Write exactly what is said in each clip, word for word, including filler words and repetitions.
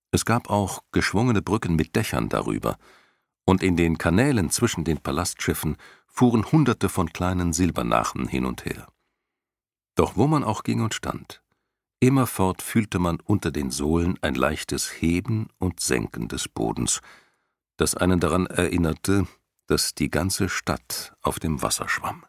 Es gab auch geschwungene Brücken mit Dächern darüber, und in den Kanälen zwischen den Palastschiffen fuhren Hunderte von kleinen Silbernachen hin und her. Doch wo man auch ging und stand, immerfort fühlte man unter den Sohlen ein leichtes Heben und Senken des Bodens, das einen daran erinnerte, dass die ganze Stadt auf dem Wasser schwamm.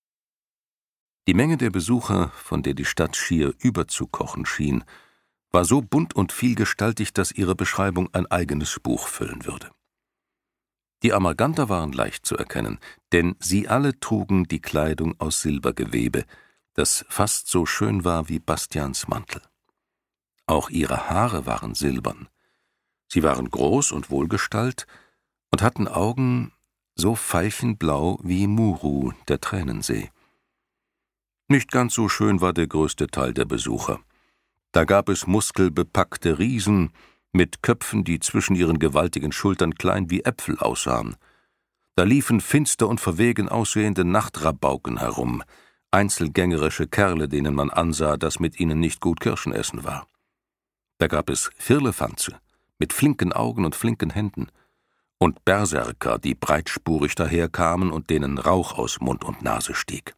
Die Menge der Besucher, von der die Stadt schier überzukochen schien, war so bunt und vielgestaltig, dass ihre Beschreibung ein eigenes Buch füllen würde. Die Amarganter waren leicht zu erkennen, denn sie alle trugen die Kleidung aus Silbergewebe, das fast so schön war wie Bastians Mantel. Auch ihre Haare waren silbern. Sie waren groß und wohlgestalt und hatten Augen so veilchenblau wie Muru, der Tränensee. Nicht ganz so schön war der größte Teil der Besucher. Da gab es muskelbepackte Riesen mit Köpfen, die zwischen ihren gewaltigen Schultern klein wie Äpfel aussahen. Da liefen finster und verwegen aussehende Nachtrabauken herum, einzelgängerische Kerle, denen man ansah, dass mit ihnen nicht gut Kirschen essen war. Da gab es Firlefanze mit flinken Augen und flinken Händen und Berserker, die breitspurig daherkamen und denen Rauch aus Mund und Nase stieg.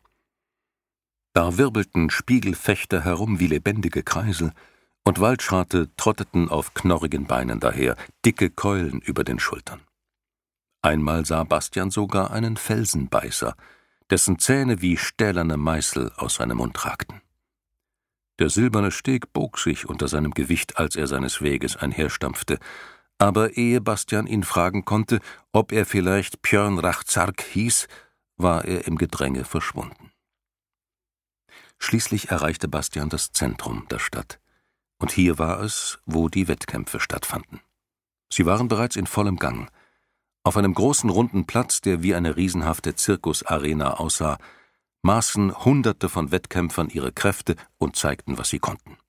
Da wirbelten Spiegelfechter herum wie lebendige Kreisel, und Waldschrate trotteten auf knorrigen Beinen daher, dicke Keulen über den Schultern. Einmal sah Bastian sogar einen Felsenbeißer, dessen Zähne wie stählerne Meißel aus seinem Mund ragten. Der silberne Steg bog sich unter seinem Gewicht, als er seines Weges einherstampfte, aber ehe Bastian ihn fragen konnte, ob er vielleicht Björn Rachzark hieß, war er im Gedränge verschwunden. Schließlich erreichte Bastian das Zentrum der Stadt, und hier war es, wo die Wettkämpfe stattfanden. Sie waren bereits in vollem Gang. Auf einem großen runden Platz, der wie eine riesenhafte Zirkusarena aussah, maßen Hunderte von Wettkämpfern ihre Kräfte und zeigten, was sie konnten.